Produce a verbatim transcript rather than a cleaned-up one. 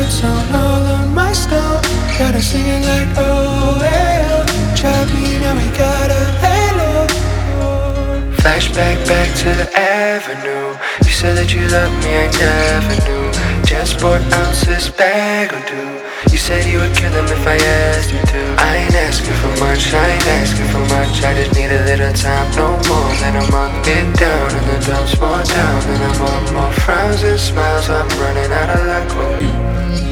notes on all of my stuff. Got her singing like oh hey oh. Trap me now we got a halo. Flashback back to the avenue. You said that you loved me, I never knew. Just bought ounces, bag or two. You said you would kill them if I asked you to. I ain't asking for much, I ain't asking for much. I just need a little time, no more than a month. Get down in the dumps, more down than a month. More frowns and smiles, I'm running out of luck.